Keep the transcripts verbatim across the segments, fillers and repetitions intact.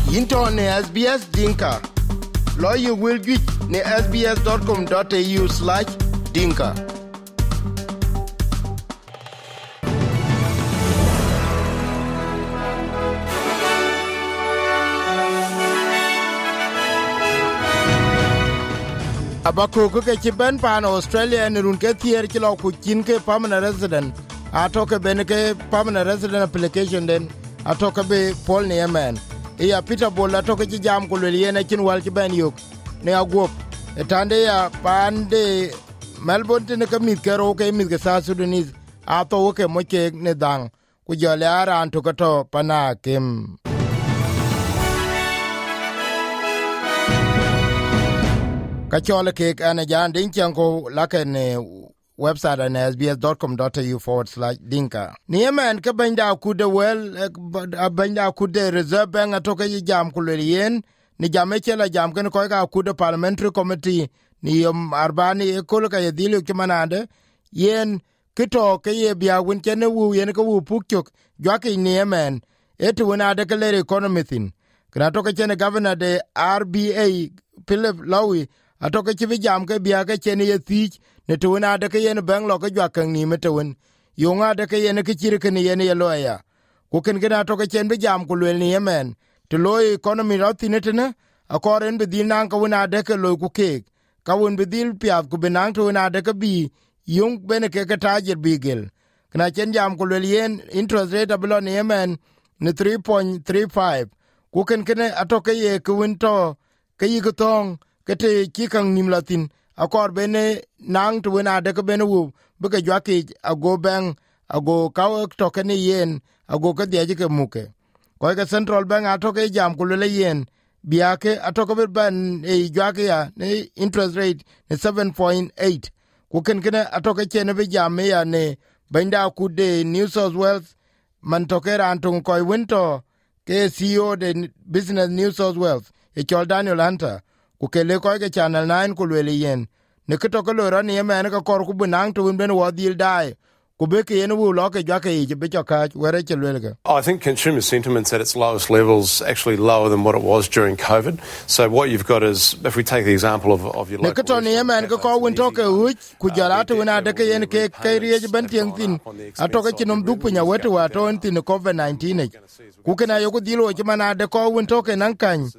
into ne S B S Dinka. Lawyer will get ne s b s dot com dot a u slash dinka. Abako ke chiben pan Australia ne run ke tier kilo ku kin ke permanent resident atoke ben ke permanent resident application den atoke be Paul Nieman ya Peter Bola atoke ji jam ko le yene kin wal ki ben yok ne agop etande ya pande Melbourne ne ke mit ke ro ke mit ke sa Sudanese ato ke mo ke ne dang ku jole ara anto to pana kem Kachole cake and a jan dinkianko like an website and s b s dot com dot a u forward slash dinka. Nieman kabenda kude well abenda kude reserve bank atoka jam kulelien ni jamechela jam kan ko ka kude parliamentary committee ni um arbani ekoloka yedili kimanade yen kito ke ye bia win kene wu yen ko wu pukchok jwake Nieman etu wona de kale economy thin kana toka chene governor de R B A Philip Lowy atoke chibi jam ke bia ke chene ye thich ne tuuna de ke yen bang lo ke jwa kan ni metun yonga de ke yen ke chiri ke ni yen ye loya ku ken gina atoke chen bi jam ku le ni yemen to lo economy ro tinetene akoren bi dinan ka una de ke lo ku ke ka un bi dil pia ku binan to una de ke bi yung bene ke ke tajer bigel kana chen jam ku le yen interest rate ablo ni yemen ne three point three five ku ken ken atoke ye ku winto ke yigotong kete kikang nimlatin akor bene nang to na de bene wu buke jwake ago bang ago kaw to kene yen ago ka de ke muke ko ga central bank atoke jam ku le yen biake atoke ban e jwake ya ne interest rate ne seven point eight ku ken ken atoke chene be jam ya ne benda ku de New South Wales man tokera antung ko winto ke C E O de business New South Wales e chol Daniel Hunter ku kele ko ke channel nine ku le yen ne kito ko lo ran yemen ka kor ku bunang to ben wodil dai ku be ke yen wu lo ke jake ye be ka were ke le I think consumer sentiment's at its lowest levels, actually lower than what it was during COVID. So what you've got is, if we take the example of of your ne kito ne yemen ka ko won to ke hu ku jara to na de ke yen ke ke rie ben tien tin ato ke chinom du punya wetu wa to tin COVID nineteen ku kana yo ku dilo ke mana de ko won to ke nan kan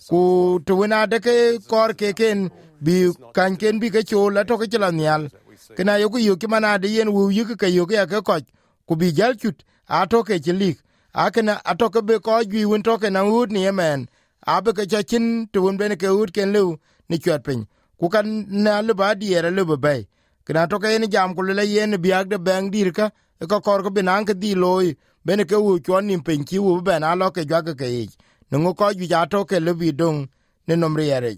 ku to na de ke kor ke ken bi kan ken bi ke cho la to ke chla nyal kana yo ku yo ke mana de yen wu yu ke yo ke ke ko ku bi jal chut ato ke chlik akana ato ke be ko gi won to ke na ud ni yemen abe ke chin to won ben ke ud ken lu ni chat pin ku kan na le ba di era le be kana to ke ni jam ku le yen bi ag de bang dir ka ko kor ko binan ke di loy ben ke wu chon nim pen ki wu ben alo ke jwa ke ke no ko ju ja to ke le bi dong ne nomri yare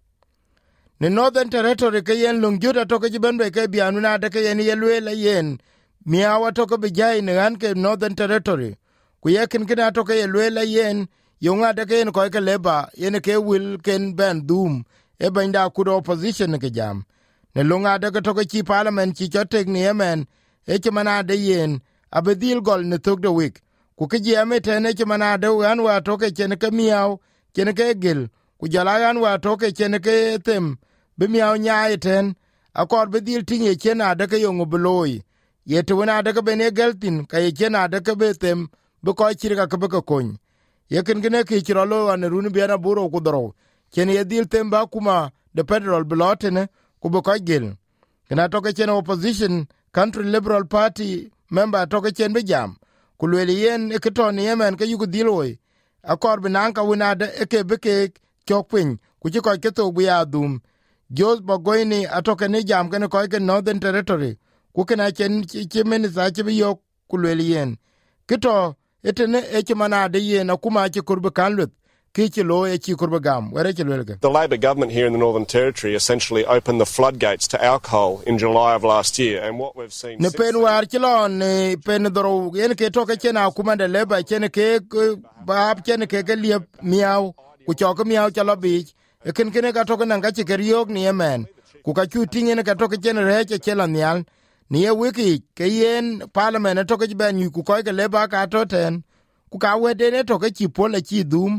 ne Northern Territory ke yen lung juda to ke ben be ke bianu na de ke yen yelwe la yen miawa to ke bi jai ne an ke Northern Territory ku yekin kina to ke yelwe la yen yonga de ke yen ko ke leba yen ke will ken ben dum e benda ku opposition ke jam ne lunga de ke to ke chi parliament chi chotek ni yemen e ke mana de yen abedil gol ne tok de week ku ke jame tene ke mana de wan wa to ke chen ke miaw chen ke gel ku jalagan wa to ke chen ke tem be miaw nyaay ten akor bedil tinye chen ade ke yongo bloy yeto na ade ke bene geltin ka ye chen ade ke betem be ko chirga ke be ko kon yekin gene ke chirolo an runu biana buro ku dro chen ye dil tem ba kuma the federal blotene ku be ko gel kana to ke chen opposition country liberal party member to ke chen be jam ku le yen e keton yemen ke yugo diloy akor binan ka wina de e ke be ke chokpin ku ji ko ke to bu ya dum jos bogoini atoke ne jam ke ko ke Northern Territory ku kana chen chi minister chi yo ku le yen kito etene e chi mana de yen akuma chi kurbe kanlut ki chi lo e chi kurbe gam were chi le The Labor government here in the Northern Territory essentially opened the floodgates to alcohol in July of last year, and what we've seen ne pen war chi lon ne pen dro yen ke to ke chen akuma de Labor chen ke ba chen ke ke liep miaw ku chok miaw chalo bi ken ken ka to kan ga chi ke riok ni yemen ku ka chu tinge ne ka to ke chen re che chela nyal ni e wiki ke yen parliament to ke ben ku ko ke Labor ka to ten ku ka we de ne to ke chi pole chi dum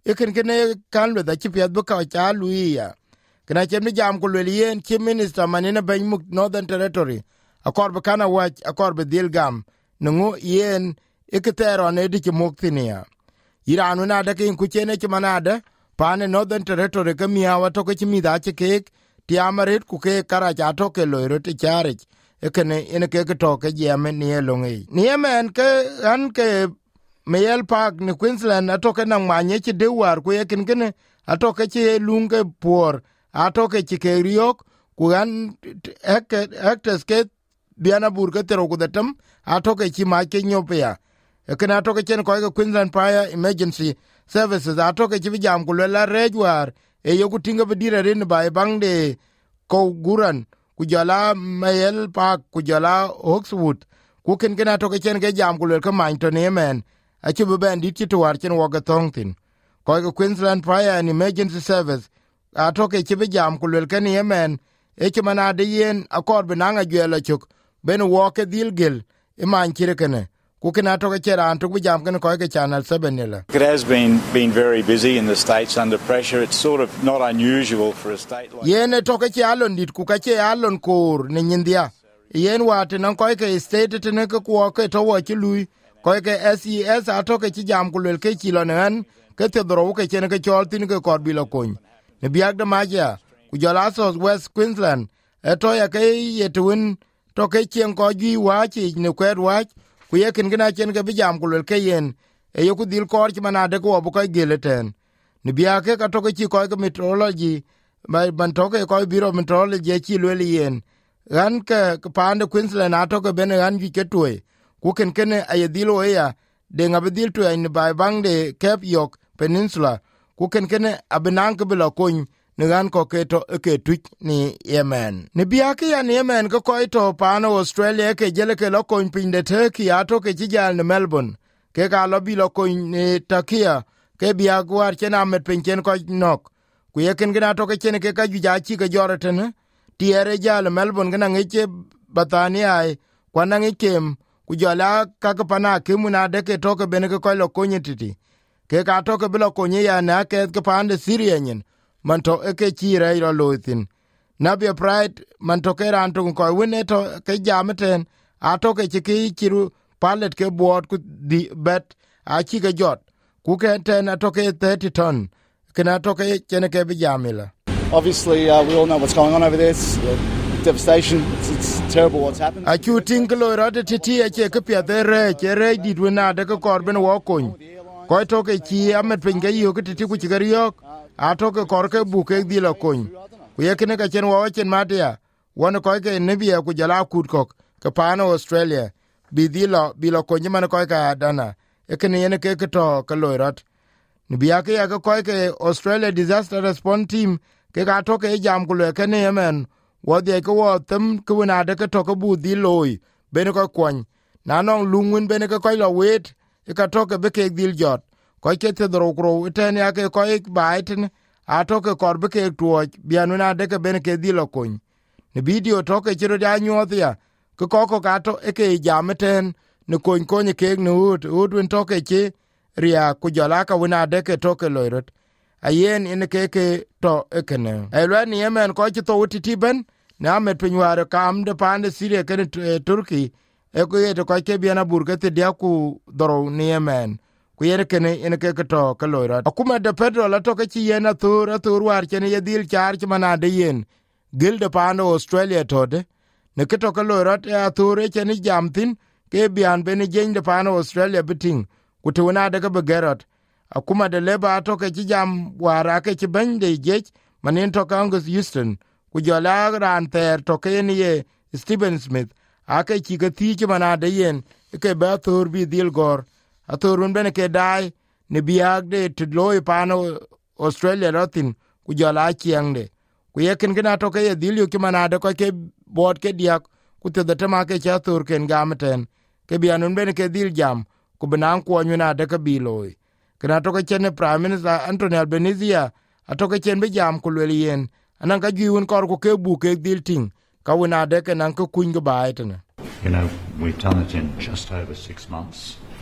ikin kene kan lo da chi pet bu ka cha luia kana chen mi jam ku le yen chi minister manina ben muk Northern Territory akor be kana wach akor be dil gam nungu yen ikitero ne di chi muk tinia iranu na da kin ku chene chi manada pane Northern Territory ka miawa to ke chi mi da chi ke ti amarit ku ke kara cha to ke lo ro ti chare ekene ene ke to ke jeme ni elongi ni emen ke an ke Mayel Park ni Queensland atoke na manye chi de war ku yekin kene atoke chi lunge por atoke chi ke riok ku an ek ektes ke biana burga tero ku datam atoke chi ma ke nyopia ekene atoke chen ko ke Queensland Fire Emergency Services atoke chi jam ku la rejwar e yoku tinga bedira rin ba bangde ko guran ku jala Mayel Park ku jala Oxwood ku ken ken atoke chen ke jam ku le ka man to ne men achi be ben dit to war chen woga thongtin ko ke Queensland Fire and Emergency Service atoke chi be jam ku le ken yemen e chi mana de yen akor benanga gwela chuk ben woke dilgel e man chire kene ku ken atoke chera antu be jam ken ko ke Channel seven nela. It has been been very busy in the states under pressure. It's sort of not unusual for a state like yen toke chi alon dit ku ka che alon kor ne nyindia yen wat nan ko ke state tene ko ko ke to wo chi lui ko ke S E S atoke chi jam ku le ke chi lonan ke te dro ke chen ke chol tin ke kor bilo kun ne biag de magia ku jala South West Queensland eto ya ke yetun to ke chen ko gi wa chi ne kwet wa ku ye kin gina chen ke bi jam ku le ke yen e yo ku dil kor chi manade ko bu ko geleten ne biag ke ka to ke chi ko ke meteorology mai ban to ke ko biro meteorology chi le yen ran ke pande Queensland atoke ben ran gi ke toy ku ken ken ayedilo ya de ngabedil to in by bang de Cape York Peninsula ku ken ken abenang ke bilo kun ne gan ko ke to ke twit ni Yemen ne biake ya ni Yemen ko ko to pano Australia ke jele ke lo kun pin de Turkey ato ke jijal ne Melbourne ke ka lo bilo kun ne Takia ke biagwar chena met pin ken ko nok ku ye ken gina to ke chen ke ka ju ja chi ke joreten tiere jal Melbourne gina ngeche Batania kwana ngekem ku jala kaka pana kimuna deke toke bene ke koilo konye titi ke ka toke bilo konye ya na ke ke pande Syria nyen man to eke chire iro loithin Nabia Pride man to ke ran to ko wine to ke jameten a toke chiki chiru palet ke board ku di bet a chi ke jot ku ke ten a toke thirty ton ke na toke chene ke bi jamila. Obviously uh, we all know what's going on over there. It's, uh, devastation. It's, it's terrible what's happened. A chu tinklo rade titi a che ke pia de re che re di duna de ko korben wo kun ko to ke chi amet pinga yo ke titi ku chigari yok a to ke kor ke bu ke di la kun ku ye ke ne ka chen wo chen matia won ko ke ne bia ku jala kut kok ke pano Australia bi di lo bi lo ko nyama ko ka dana e ke ne ne ke ke to ke lo rat ni bia ke ya ko ke Australia Disaster Response Team ke ka to ke jam ku le ke ne Yemen wo de ko wo tem ku na de ke to ko bu di loy ben ko kon na non lungun ben ko ko lo wet e ka to ke be ke dil jot ko ke te dro kro ten ya ke ko ik baitin a to ke kor be ke to bianu na de ke ben ke dil kon ne video to ke chiro ja nyo ya ko ko ko ka to e ke jameten ne kon kon ke ne ut ut won to ke chi ria ku jala ka wona de ke to ke loirot ayen in ke ke to ekene elwa ni Yemen ko to utiti ben na met pinware kam de pande Syria ke Turkey e ko ye to ko ke biana burga te dia ku doro ni Yemen ku ye kene in ke ke to ke loira akuma de Pedro la to ke chi yena tur tur war chen ye dil char ch mana de yen gil de pande Australia to de ne ke to ke loira ya tur e chen jamtin ke bian ben jen de pande Australia biting ku to na de ke begerot akuma de leba to ke jam wara ke ci bande jej manen to Angus Houston ku jola ran ter to ke ni ye Stephen Smith ake ci ke ti ci mana de yen ke ba thor bi dil gor athorun bene ke dai ne biag de tloy pano Australia rotin ku jola chiangde ku yeken gina to ke dil yu ki mana de ko ke bot ke diak ku te de ma ke cha thor ken gamten ke bianun bene ke dil jam ku banan ko nyuna de ke biloy kana to ke chen Prime Minister Anthony Albanese ato ke chen be jam ku le yen anan ka giun kor ku ke bu ke dil ting ka wona de ke nan ko kun go baitene. You know, we've done it in just over six months.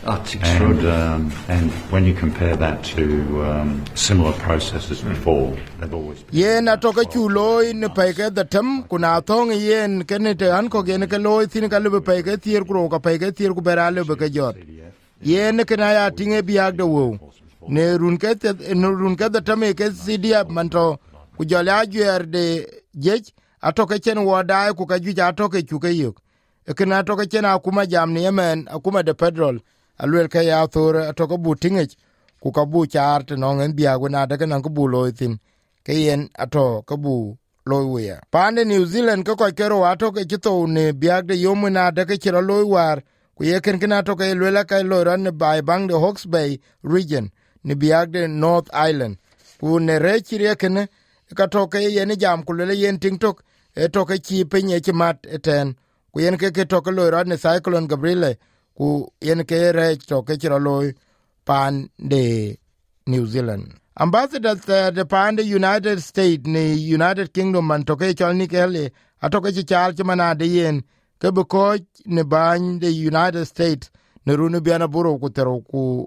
Oh, it's and, um, and when you compare that to um, similar processes before, they've always been... Yen atoka chulo in paike the tem kuna thong yen kenete anko gen ke loy tin ka lebe paike tier kro ka paike tier ku berale be ke jot. Yen kana ya tinge biag de wo. Ne run ke ne run ke the tem ke sidia manto ku jola juer de jej atoka chen wada ku ka ju atoka chu ke yok. E kana atoka chen akuma jam ne men akuma de petrol. Alwel ka ya thor atoka bu tingech ku ka bu chart no ngen bia go na daga nan ku bu loy tin ke yen ato ka bu loy we pande New Zealand ko ko kero ato ke chito ne bia de yomu na daga chiro loy war ku ye ken kana to ke lwela ka loy ran by bang de Hawke's Bay region ne bia de North Island ku ne re chire ken ka to ke yen jam ku le yen TikTok e to ke chi penye chi mat eten ku yen ke ke to ke loy ran ne Cyclone Gabrielle ku yen ke re to ke chiro loy pan de New Zealand. Ambassador the pan de United States ni United Kingdom man to ke chol ni kele atoke chi chal chi mana de yen ke be ko ne ban de United States ne runu biana buro ku tero ku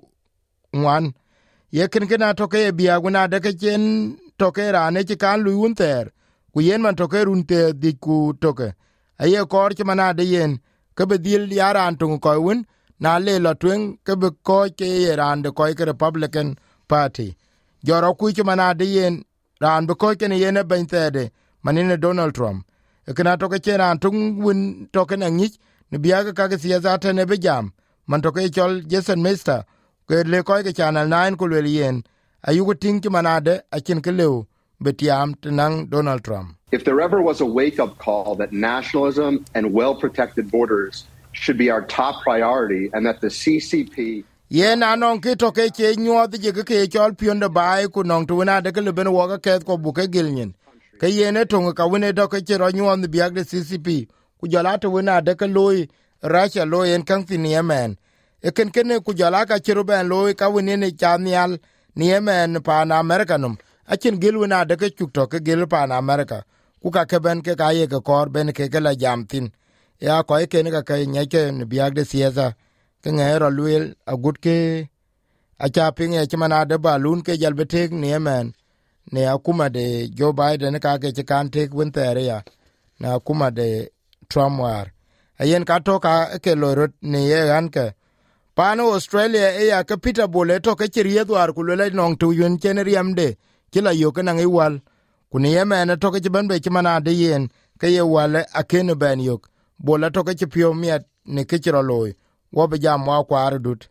wan ye ken ken atoke bia guna de ke chen toke rane chi kan lu unter ku yen man toke runte di ku toke aye kor chi mana de yen ke be dil yaran tung ko won na le la twen ke be ko ke ran de ko ke Republican Party joro ku chi mana de yen ran be ko ke ne yen ben tede manine Donald Trump e kana to ke ran tung won to ke na ngich ne biaga ka ke siasa te ne be jam man to ke chol Jason Mester ke le ko ke Channel nine ku le yen ayu ko ting chi mana de a chen ke leu betiam tenang Donald Trump. If there ever was a wake-up call that nationalism and well-protected borders should be our top priority and that the C C P... Yen anong ki toke che nyuo di jige ke chol pionde bai ku nong tuwina deke leben woga keth ko buke gilnyen. Ke yene tonga ka wine doke che ro nyuo di biag de C C P ku jala tuwina deke loy Russia loy en kang thi niemen. E ken kene ku jala ka chiru ben loy ka wine ne chamial niemen pa na Amerikanum. Achin gilwina deke chuk toke gil pa na Amerika. Kuka keben ke kaye ke kor ben ke ke la jam tin ya ko ke ne ka ke nyeke ne biag de siasa ke ngero luel agut ke acha pinge chimana de balun ke jalbetek ne men ne akuma de Joe Biden ka ke kan tek winter ya na akuma de Trump war ayen ka to ka ke lorot ne ye anke pano Australia e ya ke Peter Bole to ke chiriye war ku le nong tu yun cheneriam de kila yo ke nang iwal kuni yeme na toke chiban be chimana de yen ke ye wale akene ben yok bola toke chipio miat ne kichiro loy wo be jam wa kwar dut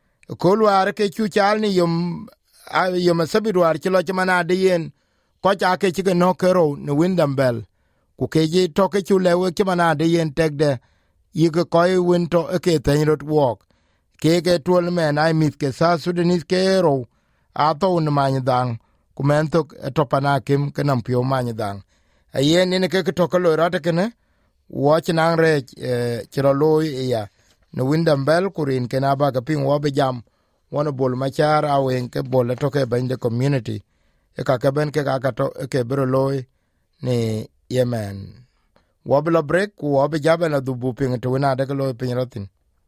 ko luar ke chu chal ni yum yum sabidwar chilo chimana de yen ko cha ke chike no kero ne Windham Bell ku ke ji toke chu lewe chimana de yen tegde yike koy winto ke tenrot walk ke ke tol men ai mit ke sa Sudanese ke ro ato ne manyang kumentok etopana kim kenam pio manyang ayen ne ke to ko rata kene watch nang re chiro loy ya no Windham Bell kurin kenaba ka ping wo be jam wono bol machar awen ke bol to ke ben the community e ka ke ben ke ka to ke bro loy ne Yemen wo be lo break wo be jabana du bu ping to na de ko loy ping rotin.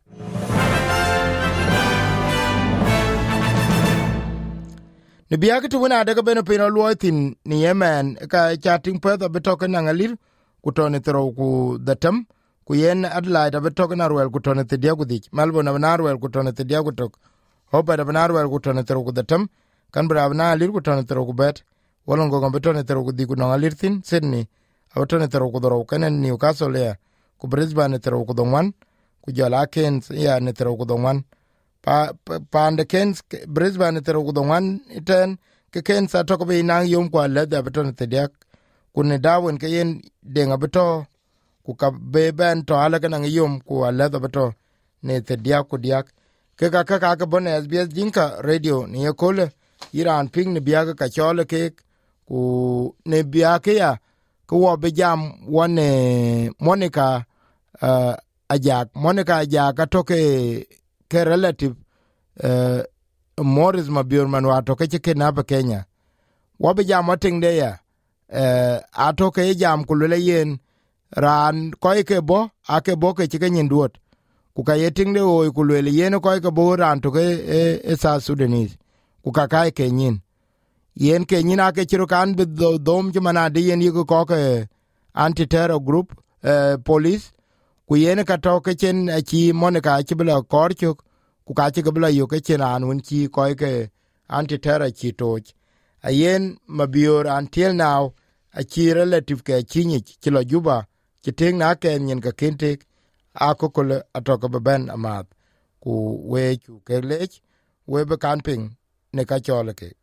Ni biya kitu wina daga beno pino luoitin ni Yemen ka chatting pwetho betoke na ngalir kutone thero ku datam ku yen Adelaide betoke na ruel kutone thidia kudhich Melbourne na ruel kutone thidia kutok Hobart na ruel kutone thero ku datam Canberra na alir kutone thero ku bet Wollongong betone thero ku di ku ngalir thin Sydney abetone thero ku dhoro kenen Newcastle ya ku Brisbane thero ku dhongwan ku jala Cairns ya ne thero ku dhongwan pa pa ande Cairns Brisbane tero kudongan iten ke Cairns atoko be nang yom kwa leda beton tediak kunne dawon ke yen denga beto ku ka be ben to ala kana yom ku leda beto ne tediak ku diak ke ka ka ka bon S B S Dinka radio ne kole Iran ping ne biaga ka chole ke ku ne biake ya ku wo be jam one Monica uh, ajak Monica ajak atoke ke relative uh, Morris Mabior manwato ke chike na pa Kenya wabe jam wating de ya uh, ato ke jam kulule yen ran ko ke bo ake bo ke chike nyinduot ku ka yeting de o ku le yen ko ka bo ran to ke e sa Sudanese ku ka kai ke nyin yen ke nyin ake chiro kan be dom je mana de yen yugo ko ke anti terror group uh, police ku yen ka to ke chen a chi Monica chi bla korchuk ku ka chi bla yo ke chen an un chi ko ke anti terror chi to a yen mabior until now a chi relative ke chi ni chi lo juba chi ting na ke nyin ka kinte a ko ko atoka ben amat ku we chu ke lech we be camping ne ka chole ke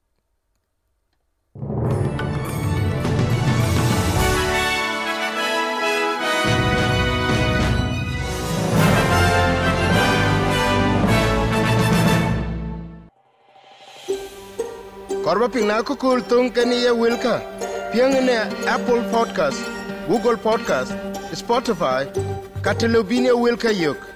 Korba pina ko kul tung kani ya wilka piang ne Apple Podcast, Google Podcast, Spotify, Catalubinia wilka yok.